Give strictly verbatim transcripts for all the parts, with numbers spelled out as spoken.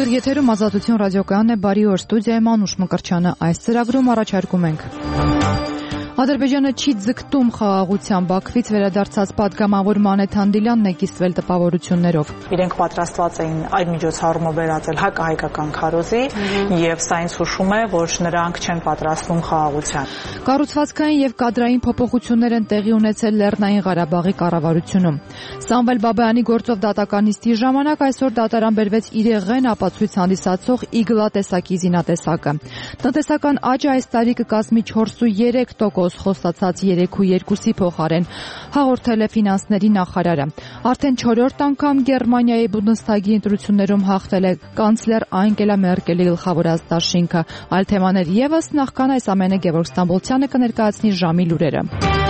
Այսօր եթերում Ազատություն ռադիոկայանն է, բարի օր, ստուդիայում Անուշ Մկրտչյանը։ Այս ծրագրում առաջարկում ենք Ադրբեջանը չի ձգտում խաղաղության, Բաքվից վերադարձած պատգամավոր Մանեթ Հանդիլյանն է կիսվել տպավորություններով։ Իրենք պատրաստված էին այդ միջոցառումը վերածել հակահայկական քարոզի եւ սա ինձ հուշում է, որ նրանք չեն պատրաստվում խաղաղության։ Կառուցվածքային եւ կադրային փոփոխություններ են տեղի ունեցել Լեռնային Ղարաբաղի կառավարությունում։ Սամվել Բաբայանի գործով դատական նիստի ժամանակ այսօր դատարան բերվեց իրեղեն ապացույց հանդիսացող Իգլա տեսակի զինատեսակը։ Տնտեսական աճը այս տարի կկազմի չորսուերեք տոկոս խոստացած երեք ու երկուսի փոխարեն, հաղորդել է ֆինանսների նախարարը։ Արդեն չորրորդ անգամ Գերմանիայի Բունդեսթագի ընտրություններում հաղթել է կանցլեր Անգելա Մերկելի գլխավորած դաշինքը։ Այլ թեմաներ ևս, նախքան այս ամենը Գևորգ Ստամբոլցյանը կներկայացնի ժամի լուրերը։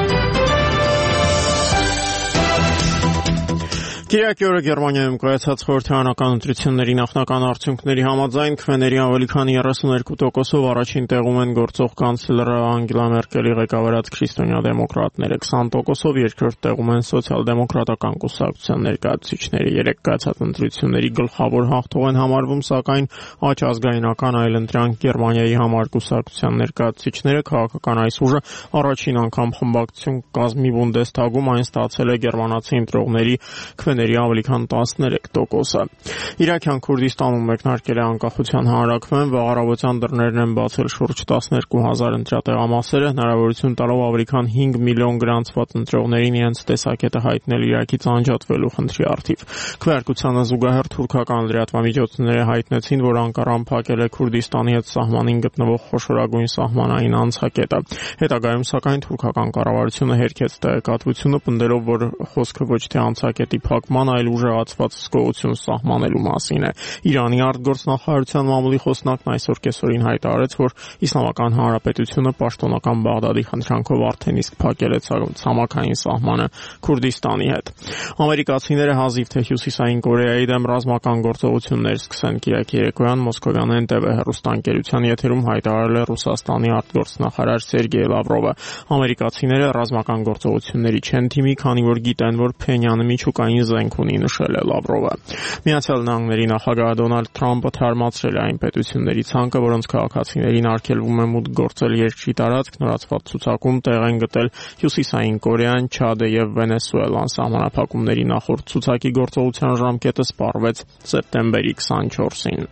Կիրակի օրը Գերմանիայում կայացած խորհրդարանական ընտրությունների նախնական արդյունքների համաձայն քվեների ավելի քան երեսուներկու տոկոսով առաջին տեղում են գործող կանցլեր Անգելա Մերկելի ղեկավարած քրիստոնյա դեմոկրատները, քսան տոկոսով երկրորդ տեղում են սոցիալ-դեմոկրատական կուսակցության ներկայացուցիչները։ Երեք կայացած ընտրությունների գլխավոր հաղթող են համարվում, սակայն աջ ազգայնական այլընտրանք Գերմանիայի համար կուսակցության ներկայացուցիչները քաղաքական այս ուժը առաջին անգամ խմբակցություն կազմի Բունդեսթագում, այն ստացել է գերմանացի ընտրողների քվեների ավելի քան տասներեք տոկոսը։ Իրաքյան Քուրդիստանում մեկնարկել է անկախության հանրաքվեն, վաղ առավոտյան դռներն են բացել շուրջ տասներկու հազար ընտրատեղամասերը, հնարավորություն տալով ավելի քան հինգ միլիոն գրանցված ընտրողներին իրենց տեսակետը հայտնել Իրաքից անջատվելու խնդրի առթիվ։ Քվեարկությանը զուգահեռ թուրքական լրատվամիջոցները հայտնեցին, որ Անկարան փակել է Քուրդիստանի հետ սահմանին գտնվող խոշորագույն սահմանային անցակետը։ Հետագայում, սակայն, թուրքական կառավարությունը հերքեց տեղեկատվությունը, պնդելով, որ խոսքը ոչ թե անցակետի փակման, այլ ուժեղացված հսկողություն սահմանելու մասին է։ Իրանի արտգործնախարարության մամուլի խոսնակն այսօր կեսօրին հայտարարեց, որ Իսլամական Հանրապետությունը պաշտոնական Բաղդադի խնդրանքով արդեն իսկ փակել է ցամաքային սահմանը Քուրդիստանի հետ։ Ամերիկացիները հազիվ թե Հյուսիսային Կորեայի դեմ ռազմական գործողություններ սկսեն կիրակի երեկոյան Մոսկովյան Էն Տե Վե հեռուստաընկերության եթերում հայտարարել է Ռուսաստանի արտգործնախարար Սերգեյ Լավրովը։ Ամերիկացիները ռազմական գործողությունների չեն թիմի, քանի որ գիտեն, որ Փենյանը միջուկային զենք ունի, նշել է Լավրովը։ Միացյալ Նահանգների նախագահ Դոնալդ Թրամփը թարմացրել է այն պետությունների ցանկը, որոնց քաղաքացիներին արգելվում է մուտք գործել երկրի տարածք, նորացված ցուցակում տեղ են գտել Հյուսիսային Կորեան, Չադը եւ Վենեսուելան։ Սահմանափակումների նախորդ ցուցակի գործողության ժամկետը սպառվեց սեպտեմբերի քսանչորսին։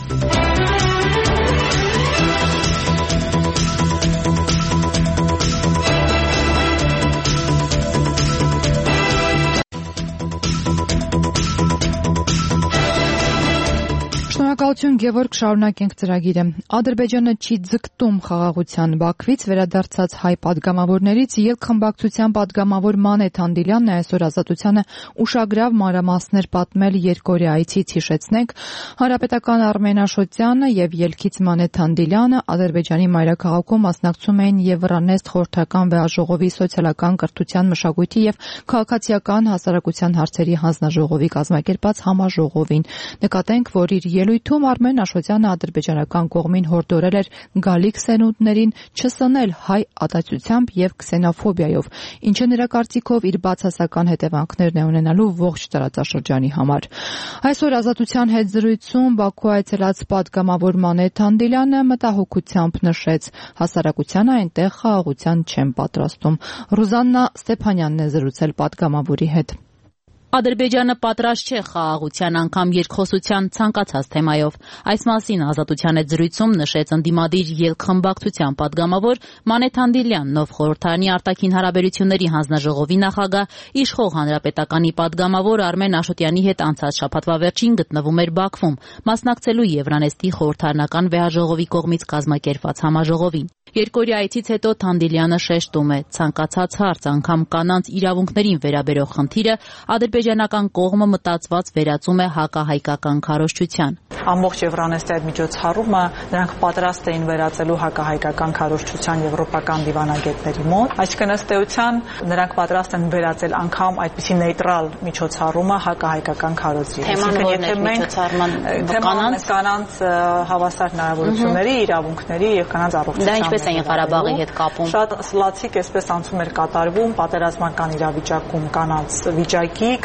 Շնորհակալություն Գևորգ, շարունակենք ծրագիրը։ Ադրբեջանը չի ձգտում խաղաղության, Բաքվից վերադարձած հայ պատգամավորներից ելք խմբակցության պատգամավոր Մանեթ Հանդիլյանն է այսօր Ազատությանը ուշագրավ մանրամասներ պատմել երկօրյա այցից, հիշեցնենք, Հանրապետական Արմեն Աշոտյանը եւ ելքից Մանեթ Հանդիլյանը Ադրբեջանի մայրաքաղաքում մասնակցում էին Եվրանեստ խորհրդական վեաժողովի սոցիալական կրթության, մշակույթի եւ քաղաքացիական հասարակության հարցերի հանձնաժողովի կազմակերպած համաժողովին։ Նկատենք, որ իր ելույթում Արմեն Աշոտյանը ադրբեջանական կողմին հորդորել էր գալիք սերունդներին չսնել հայ ատացությամբ եւ քսենոֆոբիայով, ինչը նրա կարծիքով իր բացասական հետևանքներն է ունենալու ողջ տարածաշրջանի համար։ Այսօր Ազատության հետ զրույցում Բաքու այցելած պատգամավոր Մանեթ Հանդիլյանը մտահոգությամբ նշեց, հասարակությանը այնտեղ խաղաղության չեն պատրաստում։ Ռուզաննա Ստեփանյանն է զրուցել պատգամավորի հետ։ Ադրբեջանը պատրաստ չէ խաղաղության, անգամ երկխոսության ցանկացած թեմայով։ Այս մասին Ազատության հետ զրույցում նշեց ընդդիմադիր ելքխմբակցության պատգամավոր Մանեթ Հանդիլյանն, ով խորհրդարանի արտաքին հարաբերությունների հանձնաժողովի նախագահ, իշխող հանրապետականի պատգամավոր Արմեն Աշոտյանի հետ անցած շաբաթվա վերջին գտնվում էր Բաքվում, մասնակցելու Եվրանեստի խորհրդարանական վեաժողովի կողմից կազմակերպված համաժողովին։ Երկօրյա այցից հետո Հանդիլյանը շեշտում է, ցանկացած հարց, անգամ կանանց իրավունքներին վերաբերող խնդիրը ադրբեջանական կողմը մտածված վերածում է հակահայկական քարոզչության։ Ամբողջ Եվրանեստի այդ միջոցառումը նրանք պատրաստ էին վերածելու հակահայկական քարոզչության եվրոպական դիվանագետների մոտ, այսինքն ըստ էության նրանք պատրաստ են վերածել անգամ այդպիսի նեյտրալ միջոցառումը հակահայկական քարոզի։ Թեման որն է միջոցառման կանանց կանանց հավասար հնարավորությունների, իրավունքների եւ կանանց առողջության։ Ինչպես էին Ղարաբաղի հետ կապում։ Շատ սլացիկ էսպես անցում էր կատարվում պատերազմական իրավիճակում կանանց վիճակի,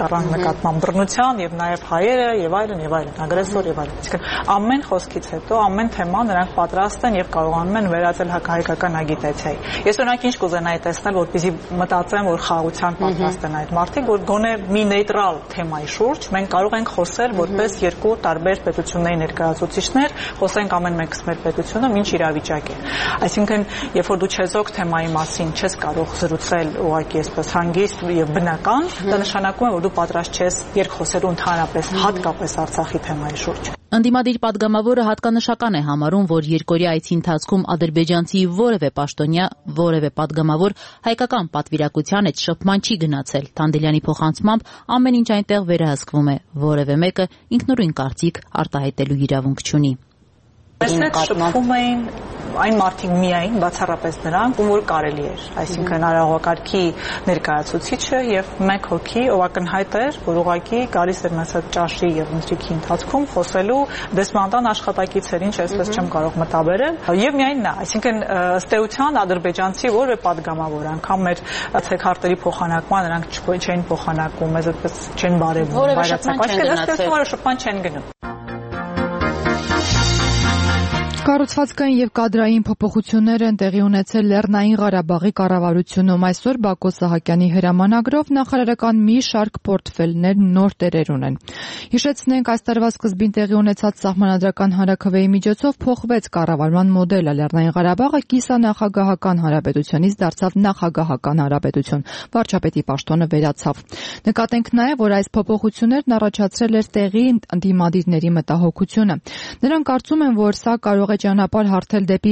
կռան նկատմամբ բռնության եւ նաեւ հայերը եւ այլն եւ այլն, ագրեսոր եւ այլն։ Այսինքն ամեն խոսքից հետո, ամեն թեմա նրանք պատրաստ են եւ կարողանում են վերածել հակահայկական ագիտացիայի։ Ես օրինակ ինչ կուզենայի տեսնել, որպեսզի մտածեմ, որ խաղաղության պատրաստ են այդ մարդիկ, որ գոնե մի նեյտրալ թեմայի շուրջ մենք կարող ենք խոսել որպես երկու տարբեր պետությունների ներկայացուցիչներ, խոսենք ամեն մեկս մեր պետությունը ինչ իրավիճակ է։ Այսինքն, երբ որ դու չեզոք թեմայի մասին չես կարող զրուցել ուղղակի այսպես հանգիստ եւ բնական, դա նշանակում է, որ դու պատրաստ չես երկխոսելու ընդհանրապես հատկապես Արցախի թեմայի շուրջ։ Ընդդիմադիր պատգամավորը հատկանշական է համարում, որ երկօրյա այցի ընթացքում ադրբեջանցի որևէ պաշտոնյա, որևէ պատգամավոր հայկական պատվիրակության հետ շփման չի գնացել։ Թանդելյանի փոխանցմամբ ամեն ինչ այնտեղ վերահսկվում է, որևէ մեկը ինքնուրույն կարծիք արտահայտելու իրավունք չունի։ Այսինքն շփվում էին այն մարդիկ միայն բացառապես նրանք, ում որ կարելի էր, այսինքն արարողակարգի ներկայացուցիչը եւ մեկ հոգի, ով ակնհայտ էր, որ ուղղակի գալիս էր մեծ ճաշի եւ ընթրիքի ընթացքում խոսելու դեսպանատան աշխատակիցերին, ինչ այսպես չեմ կարող մտաբերել, եւ միայն նա, այսինքն ըստ էության ադրբեջանցի որևէ պատգամավոր, անգամ մեր ցեքարտերի փոխանակման նրանք չեն փոխանակում, մեզ այդպես չեն բարևում, վայրացակ, այսինքն որևէ շփման չեն գնում։ Կառուցվածքային եւ կադրային փոփոխություններ են տեղի ունեցել Լեռնային Ղարաբաղի կառավարությունում։ Այսօր Բակո Սահակյանի հրամանագրով նախարարական մի շարք պորտֆելներ նոր տերեր ունեն։ Հիշեցնենք, այս տարվա սկզբին տեղի ունեցած սահմանադրական հանրաքվեի միջոցով փոխվեց կառավարման մոդելը։ Լեռնային Ղարաբաղը կիսանախագահական հանրապետությունից դարձավ նախագահական հանրապետություն։ Վարչապետի պաշտոնը վերացավ։ Նկատենք նաեւ, որ այս փոփոխություններն առաջացրել էր տեղի ընդդիմադիրների մտահոգությունը։ Նրանք կարծում են, որ սա կարող է ճանապարհ հարթել դեպի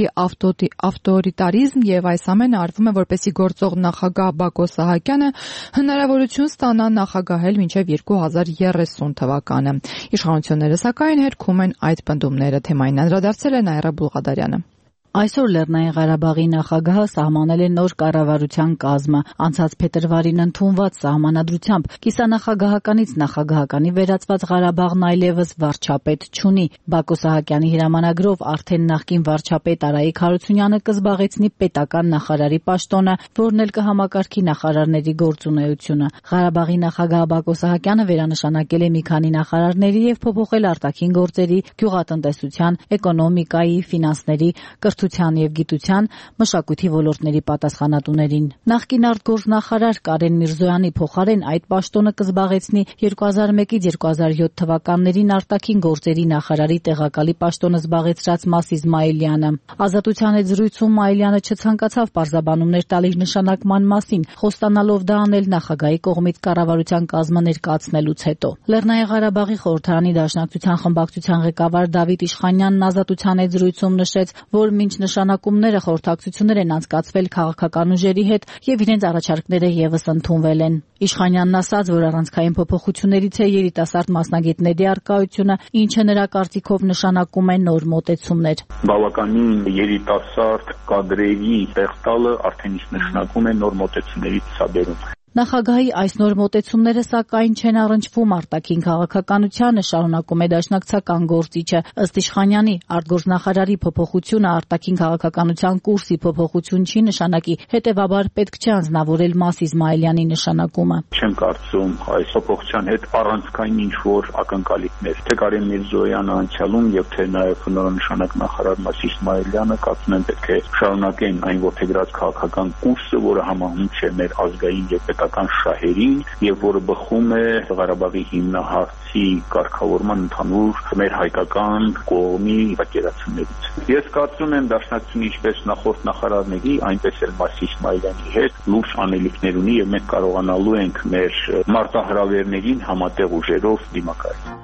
ավտորիտարիզմ եւ այս ամենը արվում է, որպեսզի գործող նախագահ Բակո Սահակյանը հնարավորություն ստանա նախագահել մինչեւ երկու հազար երեսուն թվականը։ Իշխանությունները սակայն հերքում են այդ պնդումները։ Թեմային անդրադարձել է Նաիրա Բուլղադարյանը։ Այսօր Լեռնային Ղարաբաղի նախագահը սահմանել է նոր կառավարության կազմը։ Անցած փետրվարին ընդունված սահմանադրությամբ կիսանախագահականից նախագահականի վերածված Ղարաբաղն այլևս վարչապետ չունի։ Բակո Սահակյանի հրամանագրով արդեն նախկին վարչապետ Արայիկ Հարությունյանը կզբաղեցնի պետական նախարարի պաշտոնը, որն էլ կհամակարգի նախարարների գործունեությունը։ Ղարաբաղի նախագահ Բակո Սահակյանը վերանշանակել է մի քանի նախարարների եւ փոփոխել արտաքին գործերի, գյուղատնտեսության, էկոնոմիկայի, ֆինանսների, կրթության եւ գիտության, մշակույթի ոլորտների պատասխանատուներին։ Նախկին արտգործնախարար Կարեն Միրզոյանի փոխարեն այդ պաշտոնը կզբաղեցնի երկու հազար մեկից երկու հազար յոթ թվականներին արտաքին գործերի նախարարի տեղակալի պաշտոնը զբաղեցրած Մաս Իսմայելյանը։ Ազատության հետ զրույցում Մայլյանը չցանկացավ պարզաբանումներ տալ իր նշանակման մասին, խոստանալով դա անել նախագահի կողմից կառավարության կազմը ներկայացնելուց հետո։ Լեռնային Ղարաբաղի խորհրդարանի դաշնակցության խմբակցության ղեկավար Դավիթ Իշխանյանն Ազատության հետ զրույցում նշեց, որ մինչ նշանակումները խորհրդակցություններ են անցկացվել քաղաքական ուժերի հետ եւ իրենց առաջարկները եւս ընդունվել են։ Իշխանյանն ասաց, որ առանցքային փոփոխություններից է երիտասարդ մասնագետների արկայությունը, ինչը նրա կարծիքով նշանակում է նոր մոտեցումներ։ Բավականին երիտասարդ կադրերի տեղտալը արդեն իսկ նշանակում է նոր մոտեցումների ցուցաբերում։ Նախագահի այս նոր մոտեցումները սակայն չեն առնչվում արտաքին քաղաքականությանը, շարունակում է դաշնակցական գործիչը։ Ըստ Իշխանյանի, արտգործնախարարի փոփոխությունը արտաքին քաղաքականության կուրսի փոփոխություն չի նշանակի, հետևաբար պետք չէ անձնավորել Մաս Իսմայելյանի նշանակումը։ Չեմ կարծում այս փոփոխության հետ առանցքային ինչ-որ ակնկալիքներ, թե Կարեն Միրզոյանը անցյալում եւ թե նաեւ նորանշանակ նախարար Մաս Իսմայելյանը կարծում եմ պետք է շարունակեն այն ողջագրած քաղաքական կուրսը, որը համահունչ է մեր ազգային եւ պետական շահերին եւ որը բխում է Ղարաբաղի հիմնահարցի կարգավորման ընդհանուր մեր հայկական կողմի պատկերացումներից։ Ես կարծում եմ դաշնակցությունը ինչպես նախորդ նախարարների, այնպես էլ Մաս Իսմայելյանի հետ լուրջ անելիքներ ունի եւ մենք կարողանալու ենք մեր մարտահրավերներին համատեղ ուժերով դիմակայել։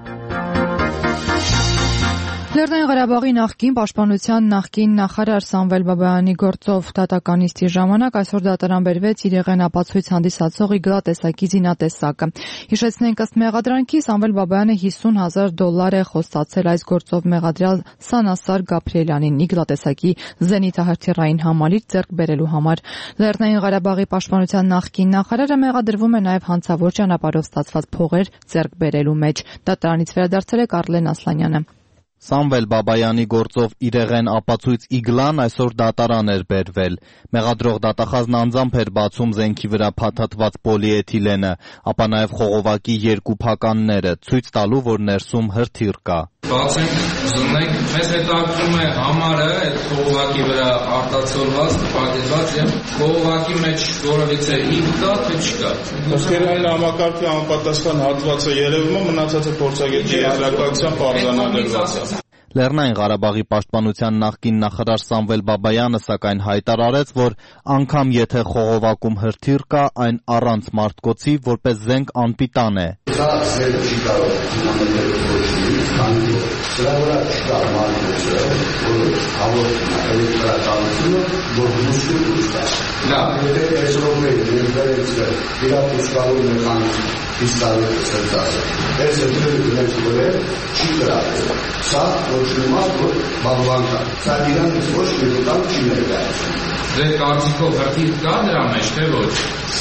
Լեռնային Ղարաբաղի նախկին պաշտպանության նախկին նախարար Սամվել Բաբայանի գործով դատական նիստի ժամանակ այսօր դատարանբերվեց իր եղեն ապացույց հանդիսացող Իգլա տեսակի զինատեսակը։ Հիշեցնենք, ըստ մեղադրանքի Սամվել Բաբայանը հիսուն հազար դոլար է խոստացել այս գործով մեղադրյալ Սանասար Գաբրիելյանին Իգլա տեսակի զենիթահրթիռային համալիր ձեռք բերելու համար։ Լեռնային Ղարաբաղի պաշտպանության նախկին նախարարը մեղադրվում է նաև հանցավոր ճանապարհով ստացված փողեր ձեռք բերելու մեջ։ Դատարանից վերադարձել է Կարլեն Ասլանյանը։ Սամվել Բաբայանի գործով իրեղեն ապացույց իգլան այսօր դատարան էր բերվել։ Մեղադրող դատախազն անձամբ էր բացում զենքի վրա փաթաթված պոլիէթիլենը, ապա նաև խողովակի երկու փականները, ցույց տալու, որ ներսում հրթիռ կա։ Բացենք, զննենք, մեզ հետաքրում է համարը, այդ խողովակի վրա արտացոլված, փակեցված եւ խողովակի մեջ որևիցե իգ կա, թե չկա։ Ոսկերային համակարգի անպատասխան հատվածը երևում է, մնացածը փորձագետի եզրակացության պարզանալրված է։ Լեռնային Ղարաբաղի պաշտպանության նախկին նախարար Սամվել Բաբայանը սակայն հայտարարեց, որ անգամ եթե խողովակում հրթիռ կա, այն առանց մարտկոցի, որպես զենք անպիտան է։ Սա զենքը չի կարող դիմադրել ոչինչ, քանի որ դրա վրա չկա մարտկոցը, որ հավոտում է էլեկտրականությունը, որ դուսում դուստա։ Լավ, եթե այս ռոբեի ներկայացը իրապուսկալու մեխանիզմ պիստոլետը սրտაზე, այս հրթիռը դրանց վրա չի գրավել։ Սա ոչինչ որ բանվանքա։ Սա իրանից ոչ մի բան չի ներկայացնում։ Ձեր կարծիքով հրթիռ կա դրա մեջ, թե ոչ։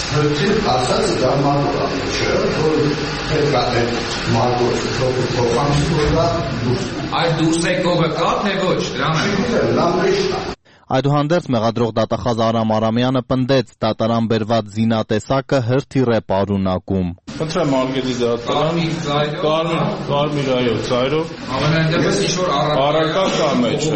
Հրթիռ ասած դա մարտկա չէ, որ թե կա այդ մարտկը փոխանցվելա դուրս։ Այդ դուրսեկովը կա, թե ոչ, դրան է։ Լավ է։ Այդուհանդերձ մեղադրող դատախազ Արամ Արամյանը պնդեց դատարան բերված զինատեսակը հրթիռ է պարունակում։ Խնդրեմ արգելի դատարան, կարմիր, կարմիր այո, ծայրով։ Ամենայնտեղս ինչ-որ առարկա կա մեջ։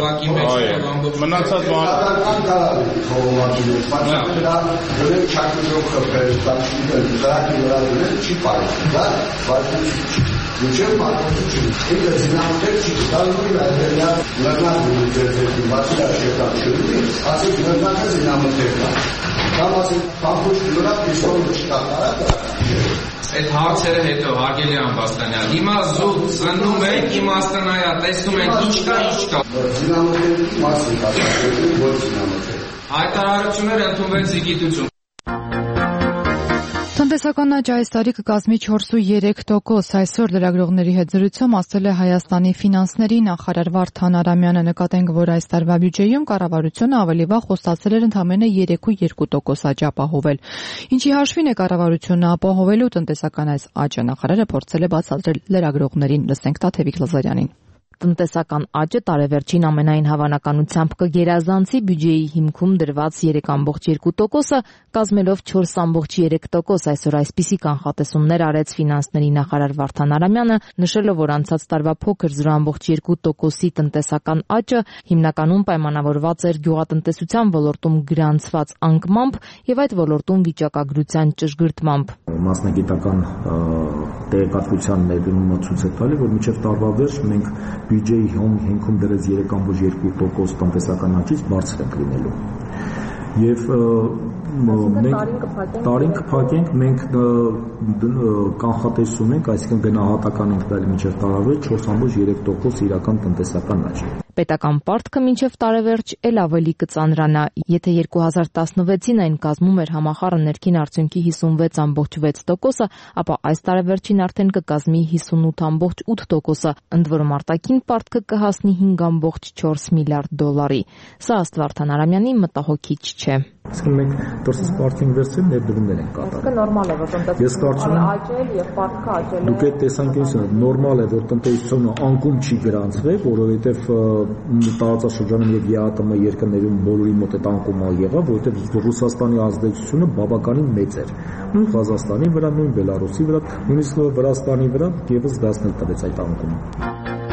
Այո, մնացած առարկան կա խողովակի մեջ, բայց դրա դրել չակուժով խփել, տաշինել, դրակի վրա դրել չի պարում, դա բայց Ինչեր մարտկոցը ինքը զինամթեր չի ստալու այդելյա լեռնական դերձերի մասի աշեկան չունի, ասեք լեռնակը զինամթեր կա։ Կամ ասեք բամբուշ դրա պիստոլը չկա, կարա Այդ հարցերը հետո հարգելի Ամբաստանյան, հիմա զուտ զննում եք, իմաստանայա, տեսնում եք ինչ կա, ինչ կա։ Զինամթերի մասին ասացեք, ոչ զինամթեր։ Հայտարարությունները ընդունվեց զիգիտություն։ Տնտեսական աճ այս տարի կկազմի չորսուերեք տոկոս, այսօր լրագրողների հետ զրույցում ասել է Հայաստանի ֆինանսների նախարար Վարդան Արամյանը։ Նկատենք, որ այս տարվա բյուջեում կառավարությունը ավելի վաղ խոստացել էր ընդամենը երեք կόμμα երկու տոկոս աճ ապահովել։ Ինչի հաշվին է կառավարությունը ապահովելու տնտեսական այս աճը, նախարարը փորձել է բացատրել լրագրողներին։ Լսենք Թաթևիկ Լազարյանին։ Տնտեսական աճը տարեվերջին ամենայն հավանականությամբ կգերազանցի բյուջեի հիմքում դրված երեք կόμma երկու տոկոսը, կազմելով չորս կόμma երեք տոկոս։ Այսօր այսպիսի կանխատեսումներ արեց ֆինանսների նախարար Վարդան Արամյանը, նշելով, որ անցած տարվա փոքր զրո կόμma երկու տոկոսի տնտեսական աճը հիմնականում պայմանավորված էր գյուղատնտեսության ոլորտում գրանցված անկմամբ եւ այդ ոլորտում վիճակագրության ճշգրտմամբ։ Մասնագիտական տեղեկատվության ներդրումը ցույց է տալի, որ մինչև տարվա վերջ մենք բյուջեի հիմքում դրած երեք կόμma երկու տոկոս տնտեսական աճից բարձր ենք լինելու։ Եվ մենք տարին կփակենք, մենք կանխատեսում ենք, այսինքն գնահատական ենք տալի մինչև տարավերջ չորս կόμma երեք տոկոս իրական տնտեսական աճ։ Պետական պարտքը մինչև տարեվերջ էլ ավելի կծանրանա, եթե երկու հազար տասնվեցին այն կազմում էր համախառն ներքին արդյունքի հիսունվեց կόμma վեց տոկոսը, ապա այս տարեվերջին արդեն կկազմի հիսունութ կόμma ութ տոկոսը, ընդ որում արտաքին պարտքը կհասնի հինգ կόμma չորս միլիարդ դոլարի։ Սա ըստ Վարդան Արամյանի մտահոգիչ չէ։ Իսկ մենք դրսից պարտքին վերցրել ներդրումներ են կատարել։ Իսկ նորմալ է, որ տնտեսությունը աճել եւ պարտքը աճել։ Դուք այդ տեսանկյունից նորմալ է, որ տնտեսությունը անկում չի գրանցվել, որովհետեւ տարածաշրջանում եւ ԵԱՏՄ երկրներում բոլորի մոտ այդ անկումը եղավ, որովհետեւ Ռուսաստանի ազդեցությունը բավականին մեծ էր։ Նույն Ղազախստանի վրա, նույն Բելարուսի վրա, նույնիսկ Վրաստանի վրա եւս դասնել տվեց այդ անկումը։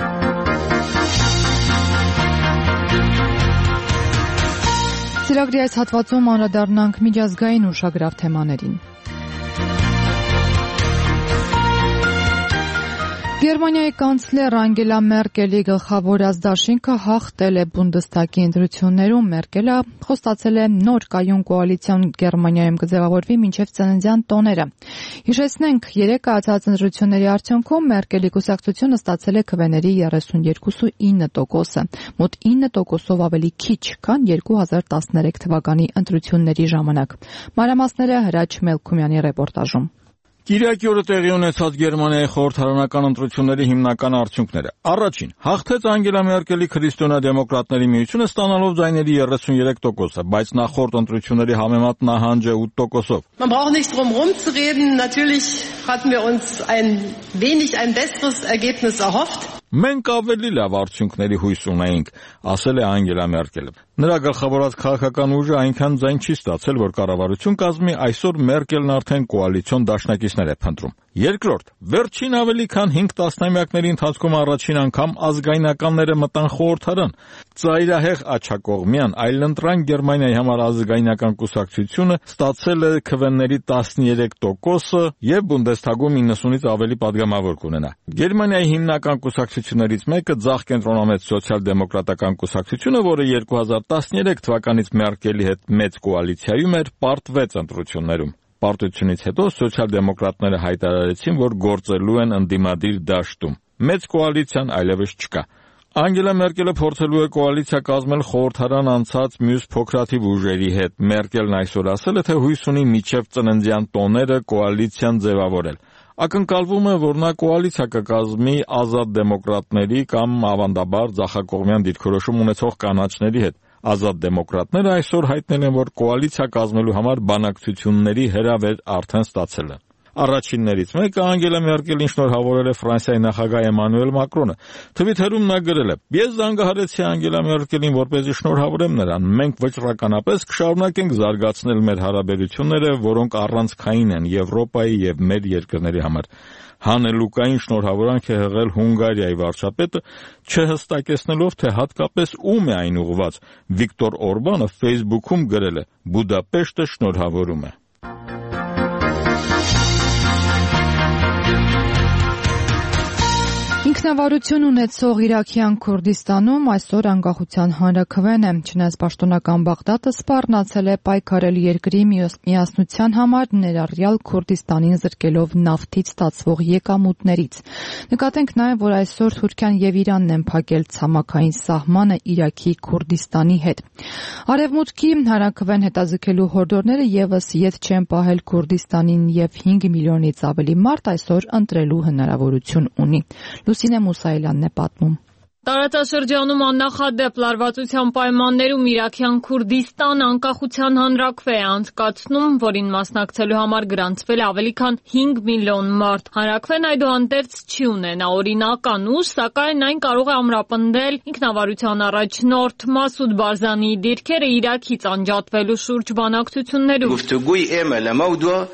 Ծրագրի այս հատվածում անդրադառնանք միջազգային ուշագրավ թեմաներին։ Գերմանիայի կանցլեր Անգելա Մերկելի գլխավորած դաշինքը հաղթել է Բունդեստագի ընտրություններում։ Մերկելը խոստացել է նոր կայուն կոալիցիան Գերմանիայում կձևավորվի մինչև ծննդյան տոները։ Հիշեցնենք, երեկ կայացած ընտրությունների արդյունքում Մերկելի կուսակցությունը ստացել է քվեների երեսունյոթ կόμma ինը տոկոսը, մոտ ինը տոկոսով ավելի քիչ, քան երկու հազար տասներեք թվականի ընտրությունների ժամանակ։ Մանրամասները Հրաչ Մելքումյանի ռեպորտաժում։ Կիրակի օրը տեղի ունեցած Գերմանիայի խորհրդարանական ընտրությունների հիմնական արդյունքները։ Առաջին, հաղթեց Անգելա Մերկելի քրիստոնյա-դեմոկրատների միությունը ստանալով ձայների երեսունյոթ տոկոսը, բայց նախորդ ընտրությունների համեմատ նահանջ է ութ տոկոսով։ Man braucht nicht drum rumzureden, natürlich hatten wir uns ein wenig ein besseres Ergebnis erhofft. Մենք ավելի լավ արդյունքների հույս ունեինք, ասել է Անգելա Մերկելը։ Նրա գլխավորած քաղաքական ուժը այնքան ձայն չի ստացել, որ կառավարություն կազմի, այսօր Մերկելն արդեն կոալիցիոն դաշնակիցներ է փնտրում։ Երկրորդ, վերջին ավելի քան հինգ տասնամյակների ընթացքում առաջին անգամ ազգայնականները մտան խորհրդարան։ Ծայրահեղ աջակողմյան այլընտրանք Գերմանիայի համար ազգայնական կուսակցությունը ստացել է քվեների տասներեք տոկոսը եւ Բունդեսթագում իննսունից ավելի падգամավոր կունենա։ Գերմանիայի հիմնական կուսակցություններից մեկը ձախ կենտրոնամեծ սոցիալ-դեմոկրատական կուսակցությունը, որը երկու հազար տասներեք թվականից Մերկելի հետ մեծ կոալիցիայում էր, պարտվեց ընտրություններում։ Պարտությունից հետո սոցիալ-դեմոկրատները հայտարարեցին, որ գործելու են ընդդիմադիր դաշտում։ Մեծ կոալիցիան այլևս չկա։ Անգելա Մերկելը փորձելու է կոալիցիա կազմել խորհրդարան անցած մյուս փոքրաթիվ ուժերի հետ։ Մերկելն այսօր ասել է, թե հույս ունի մինչև ծննդյան տոները կոալիցիան ձևավորել։ Ակնկալվում է, որ նա կոալիցիա կկազմի ազատ դեմոկրատների կամ ավանդաբար ձախակողմյան դիրքորոշում ունեցող կանաչների հետ։ Ազատ դեմոկրատները այսօր հայտնել են, որ կոալիցիա կազմելու համար բանակցությունների հրավեր արդեն ստացել են։ Առաջիններից մեկը Անգելա Մերկելին շնորհավորել է Ֆրանսիայի նախագահ Էմանուել Մակրոնը։ Թվիթերում նա գրել է. «Ես զանգահարեցի Անգելա Մերկելին, որպեսզի շնորհավորեմ նրան։ Մենք վճռականապես կշարունակենք զարգացնել մեր հարաբերությունները, որոնք առանցքային են Եվրոպայի եւ մեր երկրների համար»։ Հանելուկային շնորհավորանք է հղել Հունգարիայի վարչապետը, չհստակեցնելով, թե հատկապես ում է այն ուղղված։ Վիկտոր Օրբանը Facebook-ում գրել է. «Բուդապեշտը շնորհավորում է»։ Ինքնավարություն ունեցող Իրաքյան Քուրդիստանում այսօր անկախության հանրաքվեն է։ Չնայած պաշտոնական Բաղդադը սպառնացել է պայքարել երկրի միասնության համար, ներառյալ Քուրդիստանին զրկելով նավթից ստացվող եկամուտներից։ Նկատենք նաև, որ այսօր Թուրքիան եւ Իրանն են փակել ցամաքային սահմանը Իրաքի Քուրդիստանի հետ։ Արևմուտքի հանրաքվեն հետաձգելու հորդորները եւս ետ չեն պահել Քուրդիստանին եւ հինգ միլիոնից ավելի մարդ այսօր ընտրելու հնարավորություն ունի։ Լուսինե Մուսայելյանն է պատմում։ Տարածաշրջանում աննախադեպ լարվածության պայմաններում Իրաքյան Քուրդիստան անկախության հանրաքվե է անցկացնում, որին մասնակցելու համար գրանցվել ավելի քան հինգ միլիոն մարդ։ Հանրաքվեն այդուհանդերձ չի ունենա օրինական ուժ, սակայն այն կարող է ամրապնդել ինքնավարության առաջնորդ Մասուդ Բարզանիի դիրքերը Իրաքից անջատվելու շուրջ բանակցություններում։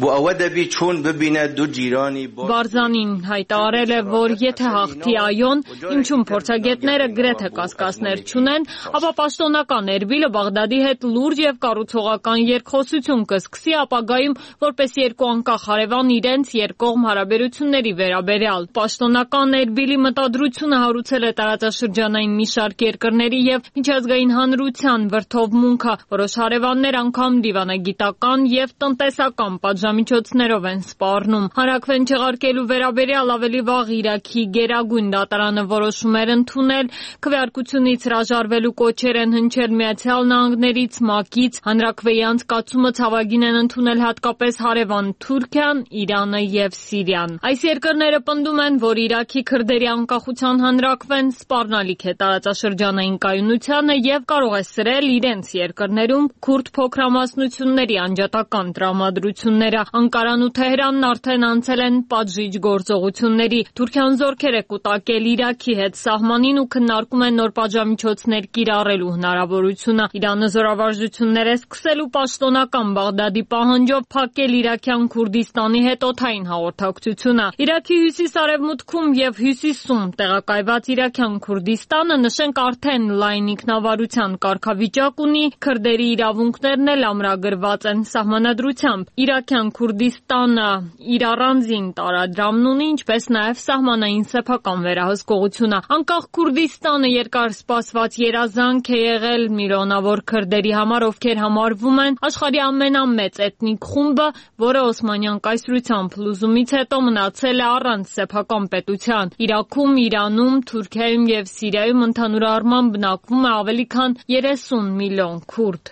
Բարզանին հայտարարել է, որ եթե հաղթի այոն, ինչում փորձագետները գրեթե կասկածներ չունեն, ապա պաշտոնական Էրբիլը Բաղդադի հետ լուրջ եւ կառուցողական երկխոսություն կսկսի ապագայում, որպես երկու անկախ հարևան իրենց երկկողմ հարաբերությունների վերաբերյալ։ Պաշտոնական Էրբիլի մտադրությունը հարուցել է տարածաշրջանային մի շարք երկրների եւ միջազգային հանրության վրդովմունքը, որոշ հարևաններ անգամ դիվանագիտական եւ տնտեսական միջոցներով են սպառնում։ Հանրաքվեն չեղարկելու վերաբերյալ ավելի վաղ Իրաքի գերագույն դատարանը որոշում էր ընդունել, քվեարկությունից հրաժարվելու կոչեր են հնչել Միացյալ Նահանգներից, ՄԱԿ-ից, հանրաքվեի անցկացումը ցավագին են ընդունել հատկապես հարևան Թուրքիան, Իրանը եւ Սիրիան։ Այս երկրները պնդում են, որ Իրաքի քրդերի անկախության հանրաքվեն սպառնալիք է տարածաշրջանային կայունությանը եւ կարող է սրել իրենց երկրներում քուրդ փոքրամասնությունների անջատական տրամադրությունները։ Անկարան ու Թեհրանն արդեն անցել են պատժիչ գործողությունների։ Թուրքիան զորքեր է կուտակել Իրաքի հետ սահմանին ու քննարկում է նոր պատժամիջոցներ կիրառելու հնարավորությունը։ Իրանը զորավարժություններ է սկսելու պաշտոնական Բաղդադի պահանջով փակել Իրաքյան Քուրդիստանի հետ օդային հաղորդակցությունը։ Իրաքի հյուսիս-արևմուտքում եւ հյուսիսում տեղակայված Իրաքյան Քուրդիստանը, նշենք, արդեն լայն ինքնավարության կարգավիճակ ունի, քրդերի իրավունքներն էլ ամրագրված են սահմանադրությամբ։ Իրաքյան Քուրդիստանը իր առանձին տարադրամն ունի, ինչպես նաև սահմանային սեփական վերահսկողությունը։ Անկախ Քուրդիստանը երկար սպասված երազանք է եղել միլիոնավոր քրդերի համար, ովքեր համարվում են աշխարհի ամենամեծ էթնիկ խումբը, որը Օսմանյան կայսրության փլուզումից հետո մնացել է առանց սեփական պետության։ Իրաքում, Իրանում, Թուրքիայում եւ Սիրիայում ընդհանուր առմամբ բնակվում է ավելի քան երեսուն միլիոն քուրդ։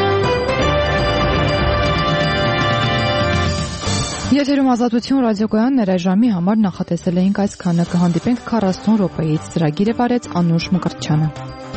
Եթերում Ազատություն ռադիոկայան ներայժամի համար նախատեսել էինք այսքանը։ Կհանդիպենք քառասուն րոպեից։ Ծրագիրը վարեց Անուշ Մկրտչյանը։